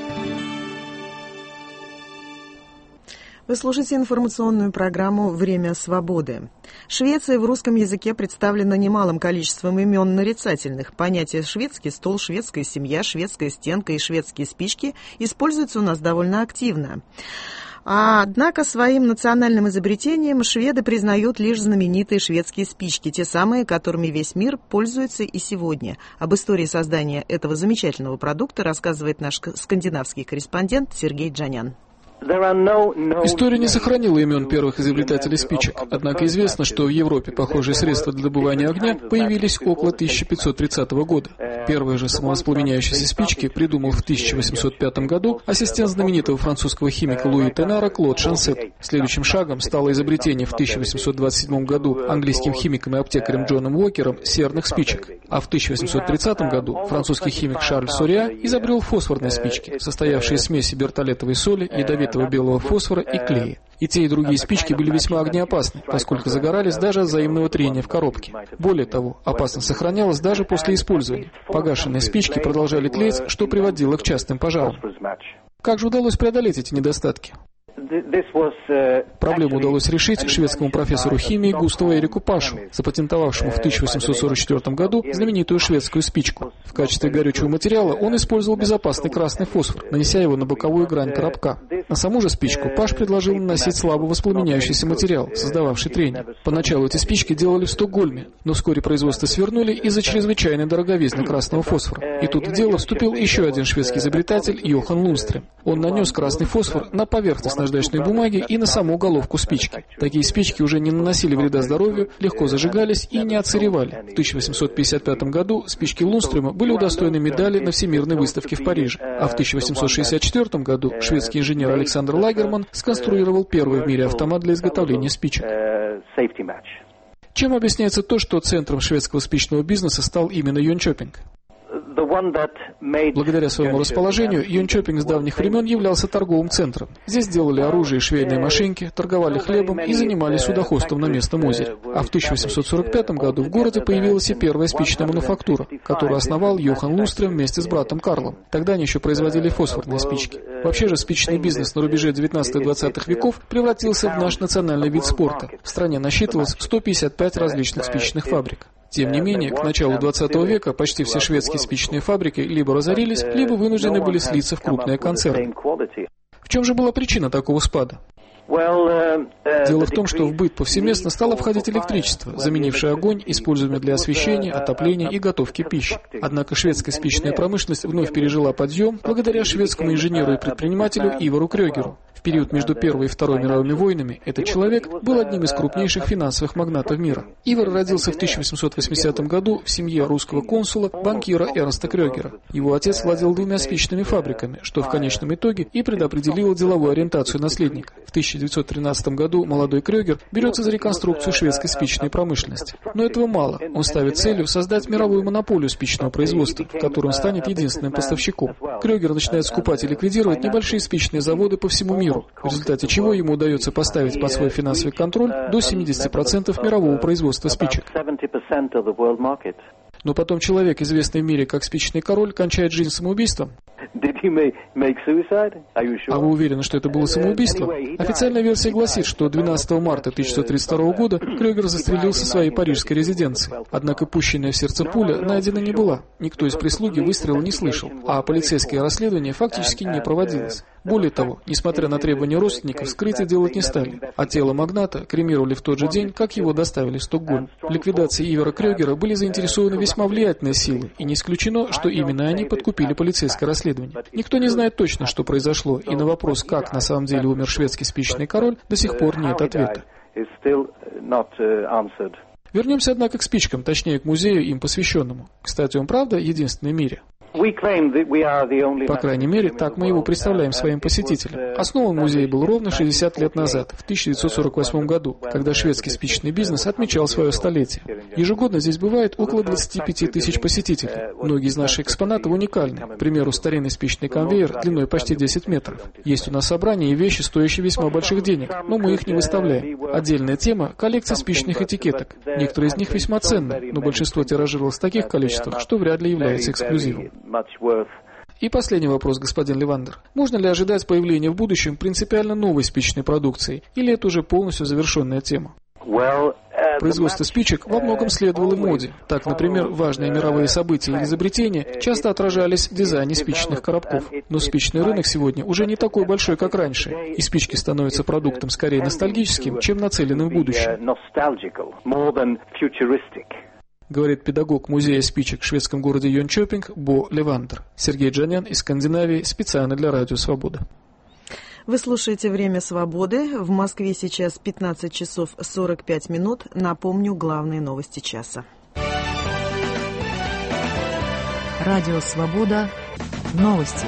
Вы слушаете информационную программу «Время свободы». Швеция в русском языке представлена немалым количеством имен нарицательных. Понятия «шведский стол», «шведская семья», «шведская стенка» и «шведские спички» используются у нас довольно активно. А, однако своим национальным изобретением шведы признают лишь знаменитые шведские спички, те самые, которыми весь мир пользуется и сегодня. Об истории создания этого замечательного продукта рассказывает наш скандинавский корреспондент Сергей Джанян. История не сохранила имен первых изобретателей спичек, однако известно, что в Европе похожие средства для добывания огня появились около тысяча пятьсот тридцатого года. Первые же самовоспламеняющиеся спички придумал в тысяча восемьсот пятом году ассистент знаменитого французского химика Луи Тенара Клод Шансет. Следующим шагом стало изобретение в тысяча восемьсот двадцать седьмом году английским химиком и аптекарем Джоном Уокером серных спичек, а в тысяча восемьсот тридцатом году французский химик Шарль Сориа изобрел фосфорные спички, состоявшие из смеси бертолетовой соли, ядовитого белого фосфора и клея. И те, и другие спички были весьма огнеопасны, поскольку загорались даже от взаимного трения в коробке. Более того, опасность сохранялась даже после использования. Погашенные спички продолжали тлеть, что приводило к частым пожарам. Как же удалось преодолеть эти недостатки? Проблему удалось решить шведскому профессору химии Густаву Эрику Пашу, запатентовавшему в тысяча восемьсот сорок четвёртом году знаменитую шведскую спичку. В качестве горючего материала он использовал безопасный красный фосфор, нанеся его на боковую грань коробка. На саму же спичку Паш предложил наносить слабо воспламеняющийся материал, создававший трение. Поначалу эти спички делали в Стокгольме, но вскоре производство свернули из-за чрезвычайной дороговизны красного фосфора. И тут в дело вступил еще один шведский изобретатель Йохан Лунстрем. Он нанес красный фосфор на поверхность наждачной бумаги и на саму головку спички. Такие спички уже не наносили вреда здоровью, легко зажигались и не отсыревали. В тысяча восемьсот пятьдесят пятом году спички Лунстрема были удостоены медали на Всемирной выставке в Париже, а в тысяча восемьсот шестьдесят четвёртом году шведский инженер Александр Лагерман сконструировал первый в мире автомат для изготовления спичек. Чем объясняется то, что центром шведского спичного бизнеса стал именно Йончопинг? Благодаря своему расположению, Йончопинг с давних времен являлся торговым центром. Здесь делали оружие и швейные машинки, торговали хлебом и занимались судоходством на местном озере. А в тысяча восемьсот сорок пятом году в городе появилась и первая спичная мануфактура, которую основал Йохан Лустрем вместе с братом Карлом. Тогда они еще производили фосфорные спички. Вообще же спичный бизнес на рубеже девятнадцатого-двадцатых веков превратился в наш национальный вид спорта. В стране насчитывалось сто пятьдесят пять различных спичечных фабрик. Тем не менее, к началу двадцатого века почти все шведские спичечные фабрики либо разорились, либо вынуждены были слиться в крупные концерны. В чем же была причина такого спада? Дело в том, что в быт повсеместно стало входить электричество, заменившее огонь, используемый для освещения, отопления и готовки пищи. Однако шведская спичечная промышленность вновь пережила подъем благодаря шведскому инженеру и предпринимателю Ивару Крёгеру. В период между Первой и Второй мировыми войнами этот человек был одним из крупнейших финансовых магнатов мира. Ивар родился в тысяча восемьсот восьмидесятом году в семье русского консула, банкира Эрнста Крёгера. Его отец владел двумя спичными фабриками, что в конечном итоге и предопределило деловую ориентацию наследника. В тысяча девятьсот тринадцатом году молодой Крёгер берется за реконструкцию шведской спичечной промышленности. Но этого мало. Он ставит целью создать мировую монополию спичного производства, в которой он станет единственным поставщиком. Крёгер начинает скупать и ликвидировать небольшие спичечные заводы по всему миру, в результате чего ему удается поставить под свой финансовый контроль до семидесяти процентов мирового производства спичек. Но потом человек, известный в мире как спичечный король, кончает жизнь самоубийством. А вы уверены, что это было самоубийство? Официальная версия гласит, что двенадцатого марта тысяча девятьсот тридцать второго года Крёгер застрелился в своей парижской резиденции. Однако пущенная в сердце пуля найдена не была. Никто из прислуги выстрела не слышал, а полицейское расследование фактически не проводилось. Более того, несмотря на требования родственников, вскрытие делать не стали, а тело магната кремировали в тот же день, как его доставили в Стокгольм. В ликвидации Ивара Крёгера были заинтересованы весьма влиятельные силы, и не исключено, что именно они подкупили полицейское расследование. Никто не знает точно, что произошло, и на вопрос, как на самом деле умер шведский спичечный король, до сих пор нет ответа. Вернемся, однако, к спичкам, точнее, к музею, им посвященному. Кстати, он, правда, единственный в мире? По крайней мере, так мы его представляем своим посетителям. Основан музей был ровно шестьдесят лет назад, в тысяча девятьсот сорок восьмом году, когда шведский спичечный бизнес отмечал свое столетие. Ежегодно здесь бывает около двадцати пяти тысяч посетителей. Многие из наших экспонатов уникальны. К примеру, старинный спичечный конвейер длиной почти десять метров. Есть у нас собрания и вещи, стоящие весьма больших денег, но мы их не выставляем. Отдельная тема – коллекция спичечных этикеток. Некоторые из них весьма ценны, но большинство тиражировалось в таких количествах, что вряд ли является эксклюзивом. И последний вопрос, господин Левандер. Можно ли ожидать появления в будущем принципиально новой спичечной продукции, или это уже полностью завершенная тема? Производство спичек во многом следовало моде. Так, например, важные мировые события или изобретения часто отражались в дизайне спичечных коробков. Но спичечный рынок сегодня уже не такой большой, как раньше, и спички становятся продуктом скорее ностальгическим, чем нацеленным в будущее. Говорит педагог музея спичек в шведском городе Йончопинг Бо Левандер. Сергей Джанян из Скандинавии специально для Радио Свобода. Вы слушаете «Время свободы». В Москве сейчас пятнадцать часов сорок пять минут. Напомню главные новости часа. Радио Свобода. Новости.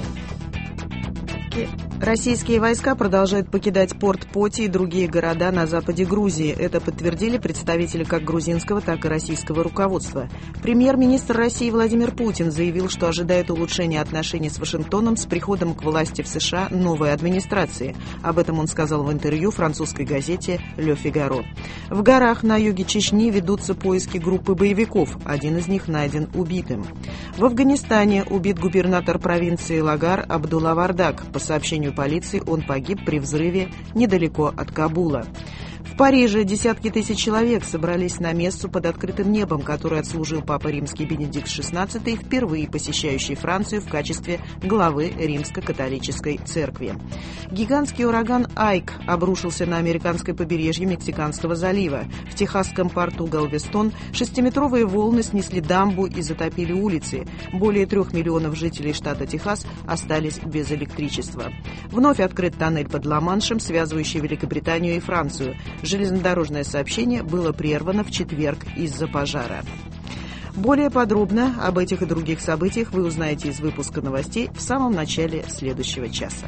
Российские войска продолжают покидать порт Поти и другие города на западе Грузии. Это подтвердили представители как грузинского, так и российского руководства. Премьер-министр России Владимир Путин заявил, что ожидает улучшения отношений с Вашингтоном с приходом к власти в США новой администрации. Об этом он сказал в интервью французской газете «Ле Фигаро». В горах на юге Чечни ведутся поиски группы боевиков. Один из них найден убитым. В Афганистане убит губернатор провинции Лагар Абдулла Вардак. По сообщению полиции, он погиб при взрыве недалеко от Кабула. В Париже десятки тысяч человек собрались на мессу под открытым небом, которую отслужил Папа Римский Бенедикт шестнадцатый, впервые посещающий Францию в качестве главы Римско-католической церкви. Гигантский ураган Айк обрушился на американское побережье Мексиканского залива. В техасском порту Галвестон шестиметровые волны снесли дамбу и затопили улицы. Более трех миллионов жителей штата Техас остались без электричества. Вновь открыт тоннель под Ла-Маншем, связывающий Великобританию и Францию. Железнодорожное сообщение было прервано в четверг из-за пожара. Более подробно об этих и других событиях вы узнаете из выпуска новостей в самом начале следующего часа.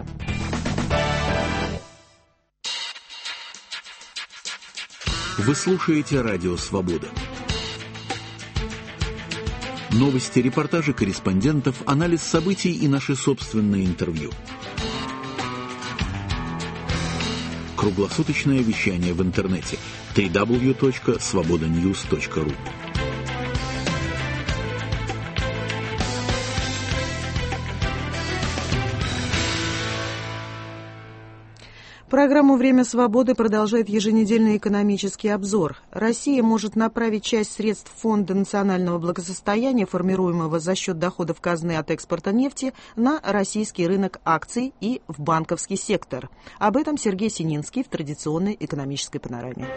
Вы слушаете Радио Свобода. Новости, репортажи корреспондентов, анализ событий и наши собственные интервью. Круглосуточное вещание в интернете дабл ю дабл ю дабл ю точка свобода ньюс точка ру. Программу «Время свободы» продолжает еженедельный экономический обзор. Россия может направить часть средств Фонда национального благосостояния, формируемого за счет доходов казны от экспорта нефти, на российский рынок акций и в банковский сектор. Об этом Сергей Сининский в традиционной экономической панораме.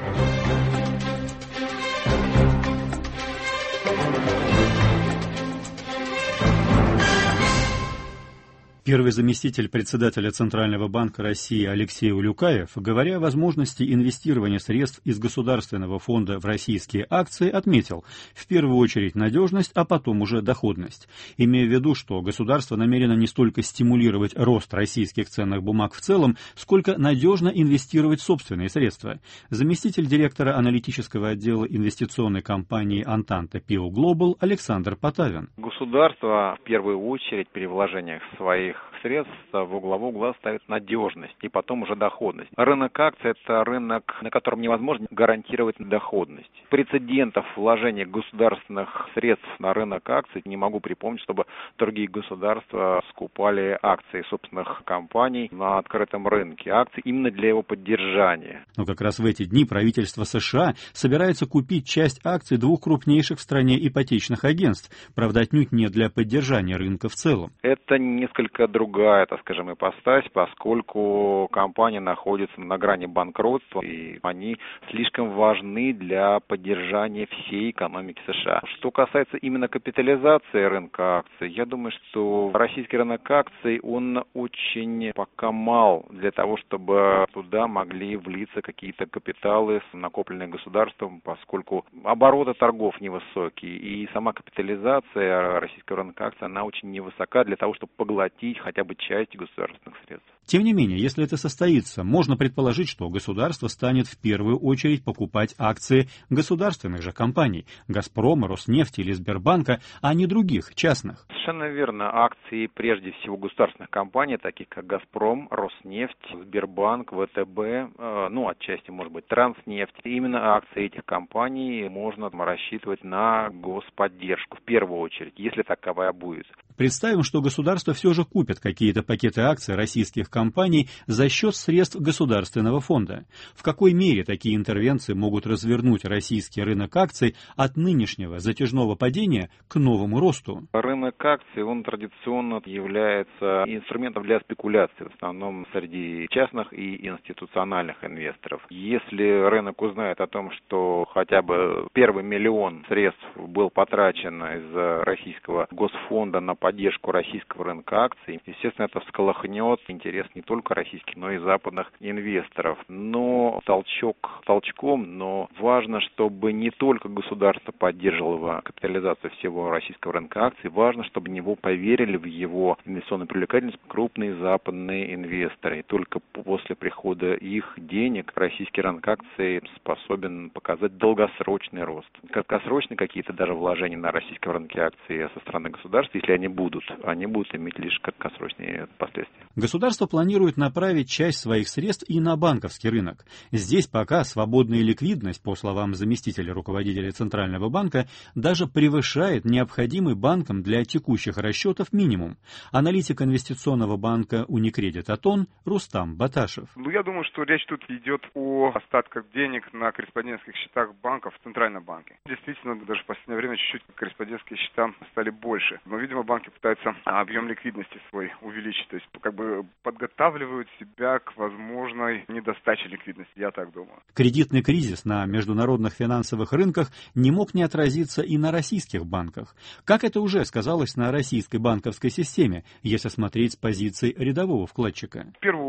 Первый заместитель председателя Центрального банка России Алексей Улюкаев, говоря о возможности инвестирования средств из Государственного фонда в российские акции, отметил в первую очередь надежность, а потом уже доходность, имея в виду, что государство намерено не столько стимулировать рост российских ценных бумаг в целом, сколько надежно инвестировать собственные средства. Заместитель директора аналитического отдела инвестиционной компании «Антанта Пио Глобал» Александр Потавин. Государство в первую очередь при вложениях своих средств во главу угла ставит надежность и потом уже доходность. Рынок акций – это рынок, на котором невозможно гарантировать доходность. Прецедентов вложения государственных средств на рынок акций не могу припомнить, чтобы другие государства скупали акции собственных компаний на открытом рынке. Акции именно для его поддержания. Но как раз в эти дни правительство США собирается купить часть акций двух крупнейших в стране ипотечных агентств, правда, отнюдь не для поддержания рынка в целом. Это несколько другая, так скажем, ипостась, поскольку компания находится на грани банкротства, и они слишком важны для поддержания всей экономики США. Что касается именно капитализации рынка акций, я думаю, что российский рынок акций, он очень пока мал для того, чтобы туда могли влиться какие-то капиталы, накопленные государством, поскольку обороты торгов невысокие, и сама капитализация российского рынка акций, она очень невысока для того, чтобы поглотить хотя бы часть государственных средств. Тем не менее, если это состоится, можно предположить, что государство станет в первую очередь покупать акции государственных же компаний – «Газпрома», «Роснефти» или «Сбербанка», а не других, частных. Совершенно верно. Акции прежде всего государственных компаний, таких как «Газпром», «Роснефть», «Сбербанк», вэ тэ бэ, э, ну, отчасти, может быть, «Транснефть». Именно акции этих компаний можно рассчитывать на господдержку в первую очередь, если таковая будет. Представим, что государство все же купит какие-то пакеты акций российских компаний за счет средств государственного фонда. В какой мере такие интервенции могут развернуть российский рынок акций от нынешнего затяжного падения к новому росту? Рынок акций, он традиционно является инструментом для спекуляции, в основном среди частных и институциональных инвесторов. Если рынок узнает о том, что хотя бы первый миллион средств был потрачен из российского госфонда на поддержку российского рынка акций, естественно, это всколыхнет интерес не только российских, но и западных инвесторов. Но толчок толчком, но важно, чтобы не только государство поддерживало капитализацию всего российского рынка акций, важно, чтобы в него поверили, в его инвестиционную привлекательность крупные западные инвесторы. И только после прихода их денег российский рынок акций способен показать долгосрочный рост. Краткосрочные какие-то даже вложения на российском рынке акций со стороны государства, если они будут, они будут иметь лишь краткосрочные последствия. Государство планирует направить часть своих средств и на банковский рынок. Здесь пока свободная ликвидность, по словам заместителя руководителя Центрального банка, даже превышает необходимый банкам для текущих расчетов минимум. Аналитик инвестиционного банка Unicredit Aton Рустам Баташев. Ну, я думаю, что речь тут идет о остатках денег на корреспондентских счетах банков в Центральном банке. Действительно, даже в последнее время чуть-чуть корреспондентские счета стали больше. Но, видимо, банки пытаются объем ликвидности свой увеличить. То есть, как бы подготавливают себя к возможной недостаче ликвидности, я так думаю. Кредитный кризис на международных финансовых рынках не мог не отразиться и на российских банках. Как это уже сказалось на российской банковской системе, если смотреть с позиции рядового вкладчика? В первую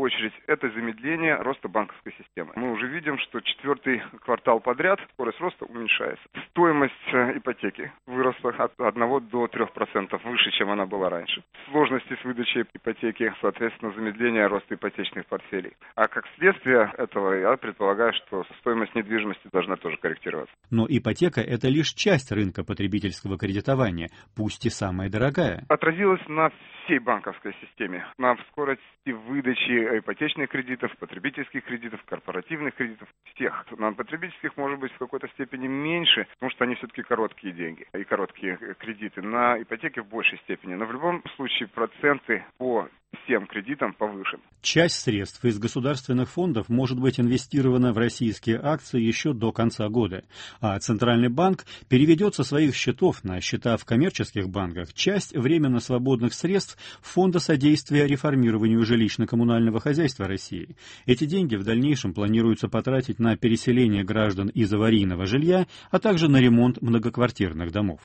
очередь, это замедление роста банковской системы. Мы уже видим, что четвертый квартал подряд скорость роста уменьшается. Стоимость ипотеки выросла от одного до трех процентов выше, чем она была раньше. Сложности с выдачей ипотеки, соответственно, замедление роста ипотечных портфелей. А как следствие этого, я предполагаю, что стоимость недвижимости должна тоже корректироваться. Но ипотека – это лишь часть рынка потребительского кредитования, пусть и самая дорогая. Отразилось на всей банковской системе, на скорости выдачи ипотечных кредитов, потребительских кредитов, корпоративных кредитов, всех. На потребительских может быть в какой-то степени меньше, потому что они все-таки короткие деньги и короткие кредиты. На ипотеке в большей степени. Но в любом случае проценты по всем кредитам повыше. Часть средств из государственных фондов может быть инвестирована в российские акции еще до конца года, а Центральный банк переведет со своих счетов на счета в коммерческих банках часть временно свободных средств Фонда содействия реформированию жилищно-коммунального хозяйства России. Эти деньги в дальнейшем планируется потратить на переселение граждан из аварийного жилья, а также на ремонт многоквартирных домов.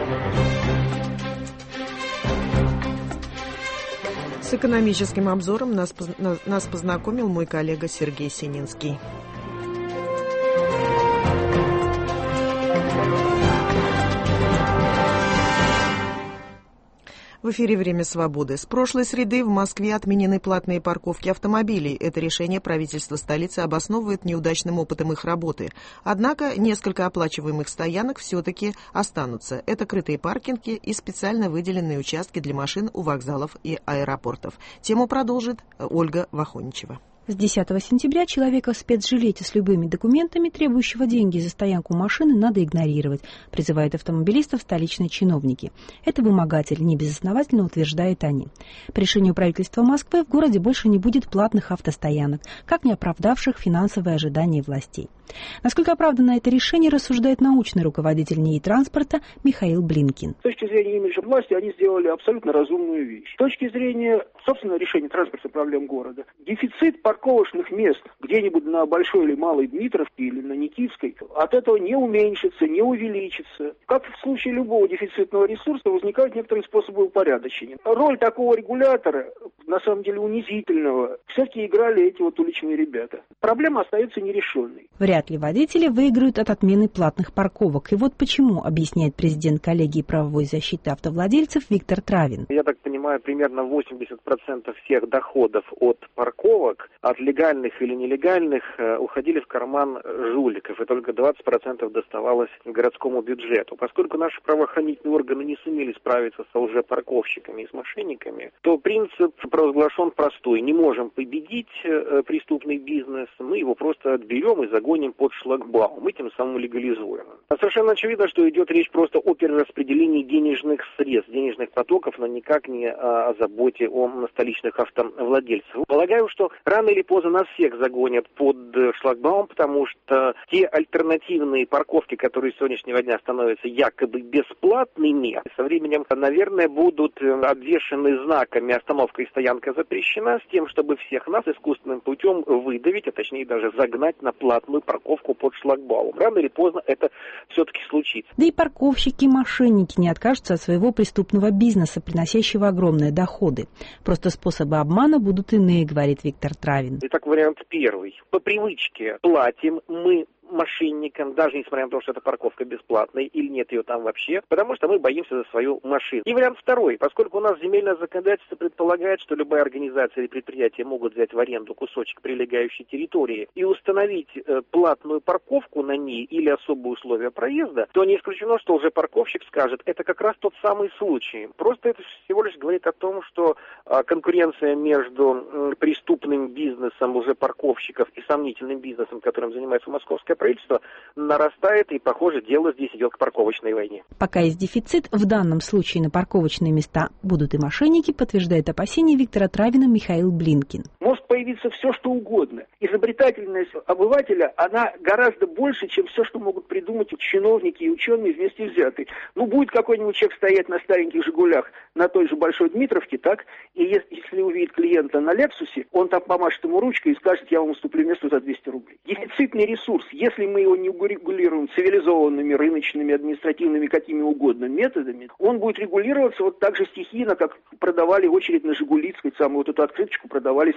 С экономическим обзором нас, нас познакомил мой коллега Сергей Сининский. В эфире «Время свободы». С прошлой среды в Москве отменены платные парковки автомобилей. Это решение правительство столицы обосновывает неудачным опытом их работы. Однако несколько оплачиваемых стоянок все-таки останутся. Это крытые паркинги и специально выделенные участки для машин у вокзалов и аэропортов. Тему продолжит Ольга Вахоничева. С десятого сентября человека в спецжилете с любыми документами, требующего деньги за стоянку машины, надо игнорировать, призывают автомобилистов столичные чиновники. Это вымогатель, небезосновательно утверждают они. По решению правительства Москвы в городе больше не будет платных автостоянок, как не оправдавших финансовые ожидания властей. Насколько оправдано это решение, рассуждает научный руководитель НИИ транспорта Михаил Блинкин. С точки зрения имиджа власти они сделали абсолютно разумную вещь. С точки зрения, собственно, решения транспортных проблем города, дефицит парковочных мест где-нибудь на Большой или Малой Дмитровке или на Никитской от этого не уменьшится, не увеличится. Как в случае любого дефицитного ресурса возникают некоторые способы упорядочения. Роль такого регулятора, на самом деле унизительного, все-таки играли эти вот уличные ребята. Проблема остается нерешенной. Вряд ли водители выиграют от отмены платных парковок. И вот почему, объясняет президент коллегии правовой защиты автовладельцев Виктор Травин. Я так понимаю, примерно восемьдесят процентов всех доходов от парковок, от легальных или нелегальных, уходили в карман жуликов, и только двадцать процентов доставалось городскому бюджету. Поскольку наши правоохранительные органы не сумели справиться с лжепарковщиками и с мошенниками, то принцип провозглашен простой. Не можем победить преступный бизнес, мы его просто отберем и загоним под шлагбаум, мы тем самым легализуем. Совершенно очевидно, что идет речь просто о перераспределении денежных средств, денежных потоков, но никак не о заботе о столичных автовладельцах. Полагаю, что рано или поздно нас всех загонят под шлагбаум, потому что те альтернативные парковки, которые с сегодняшнего дня становятся якобы бесплатными, со временем, наверное, будут обвешаны знаками «Остановка и стоянка запрещена», с тем, чтобы всех нас искусственным путем выдавить, а точнее даже загнать на платную парковку под шлагбаум. Рано или поздно это все-таки случится. Да и парковщики и мошенники не откажутся от своего преступного бизнеса, приносящего огромные доходы. Просто способы обмана будут иные, говорит Виктор Травин. Итак, вариант первый. По привычке платим мы мошенникам, даже несмотря на то, что эта парковка бесплатная или нет ее там вообще, потому что мы боимся за свою машину. И вариант второй. Поскольку у нас земельное законодательство предполагает, что любая организация или предприятие могут взять в аренду кусочек прилегающей территории и установить э, платную парковку на ней или особые условия проезда, то не исключено, что уже парковщик скажет, это как раз тот самый случай. Просто это всего лишь говорит о том, что э, конкуренция между э, преступным бизнесом уже парковщиков и сомнительным бизнесом, которым занимается московская правительство, нарастает, и, похоже, дело здесь идет к парковочной войне. Пока есть дефицит, в данном случае на парковочные места будут и мошенники, подтверждает опасения Виктора Травина Михаил Блинкин. Может появиться все, что угодно. Изобретательность обывателя, она гораздо больше, чем все, что могут придумать чиновники и ученые вместе взятые. Ну, будет какой-нибудь человек стоять на стареньких «Жигулях» на той же Большой Дмитровке, так, и если увидит клиента на «Лексусе», он там помашет ему ручкой и скажет, я вам уступлю место за двести рублей. Дефицитный ресурс. Если мы его не урегулируем цивилизованными, рыночными, административными, какими угодно методами, он будет регулироваться вот так же стихийно, как продавали очередь на «Жигули», сказать, самую вот эту открыточку продавали соседу.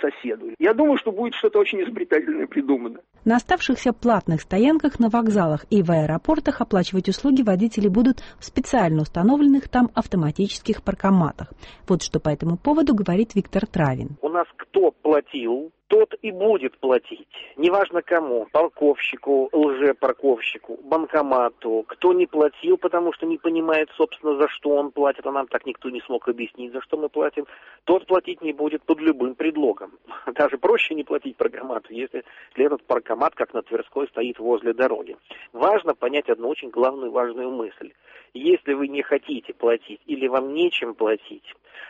использовали. Я думаю, что будет что-то очень изобретательное придумано. На оставшихся платных стоянках на вокзалах и в аэропортах оплачивать услуги водители будут в специально установленных там автоматических паркоматах. Вот что по этому поводу говорит Виктор Травин. У нас кто платил, тот и будет платить. Неважно кому. Парковщику, лжепарковщику, банкомату. Кто не платил, потому что не понимает, собственно, за что он платит, а нам так никто не смог объяснить, за что мы платим, тот платить не будет под любым предлогом. Даже проще не платить паркомату, если этот паркомат, как на Тверской, стоит возле дороги. Важно понять одну очень главную важную мысль. Если вы не хотите платить или вам нечем платить,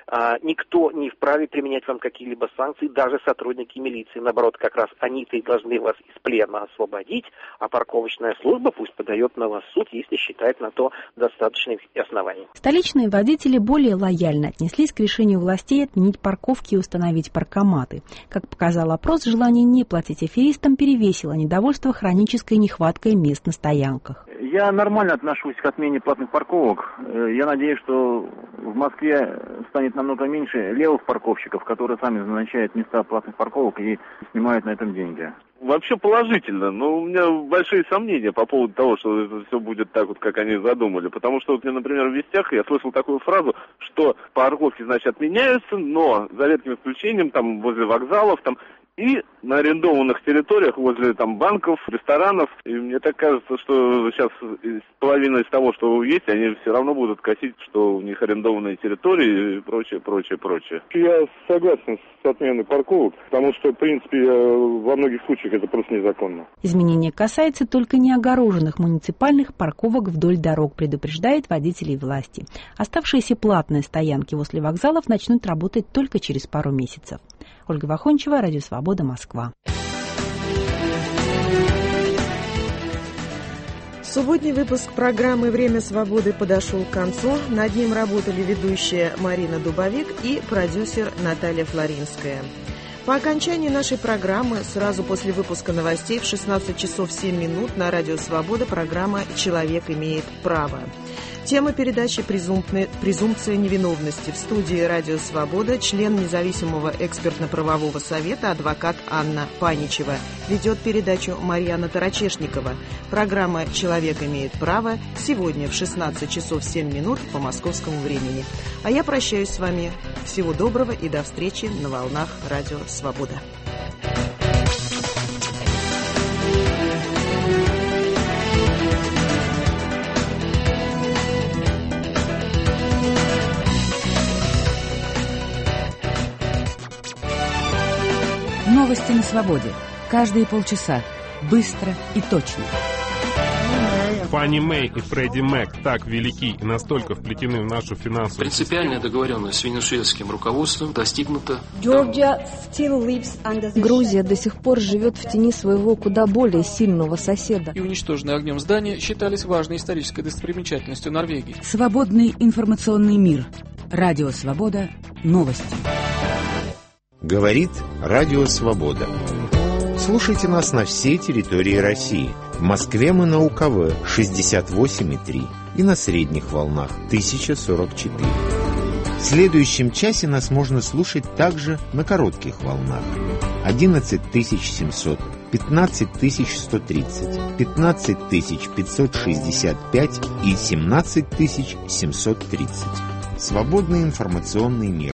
никто не вправе применять вам какие-либо санкции, даже сотрудники милиции. Наоборот, как раз они-то и должны вас из плена освободить, а парковочная служба пусть подает на вас в суд, если считает на то достаточных оснований. Столичные водители более лояльно отнеслись к решению властей отменить парковки и установить паркоматы. Как показал опрос, желание не платить аферистам перевесило недовольство хронической нехваткой мест на стоянках. Я нормально отношусь к отмене платных парковок. Я надеюсь, что в Москве станет намного меньше левых парковщиков, которые сами назначают места платных парковок и снимают на этом деньги. Вообще положительно, но у меня большие сомнения по поводу того, что это все будет так вот, как они задумали. Потому что, вот, например, в Вестях я слышал такую фразу, что парковки, значит, отменяются, но за редким исключением, там, возле вокзалов, там, и на арендованных территориях возле там банков, ресторанов. И мне так кажется, что сейчас половина из того, что есть, они все равно будут косить, что у них арендованные территории и прочее, прочее, прочее. Я согласен с отменой парковок, потому что, в принципе, во многих случаях это просто незаконно. Изменение касается только неогороженных муниципальных парковок вдоль дорог, предупреждает водителей власти. Оставшиеся платные стоянки возле вокзалов начнут работать только через пару месяцев. Ольга Вахончева, Радио Свобода, Москва. Субботний выпуск программы «Время свободы» подошел к концу. Над ним работали ведущая Марина Дубовик и продюсер Наталья Флоринская. По окончании нашей программы, сразу после выпуска новостей в шестнадцать часов семь минут на Радио Свобода программа «Человек имеет право». Тема передачи «Презумпция невиновности». В студии «Радио Свобода» член независимого экспертно-правового совета адвокат Анна Паничева. Ведет передачу Марьяна Тарачешникова. Программа «Человек имеет право» сегодня в шестнадцать часов семь минут по московскому времени. А я прощаюсь с вами. Всего доброго и до встречи на волнах «Радио Свобода». Новости на свободе. Каждые полчаса. Быстро и точно. Фанни Мэй и Фредди Мэг так велики и настолько вплетены в нашу финансовую Принципиальная систему. договоренность с венесуэльским руководством достигнута. Грузия до сих пор живет в тени своего куда более сильного соседа. И уничтоженные огнем здания считались важной исторической достопримечательностью Норвегии. Свободный информационный мир. Радио Свобода. Новости. Говорит Радио Свобода. Слушайте нас на всей территории России. В Москве мы на УКВ шестьдесят восемь и три и на средних волнах тысяча сорок четыре. В следующем часе нас можно слушать также на коротких волнах. одиннадцать тысяч семьсот, пятнадцать тысяч сто тридцать, пятнадцать тысяч пятьсот шестьдесят пять и семнадцать тысяч семьсот тридцать. Свободный информационный мир.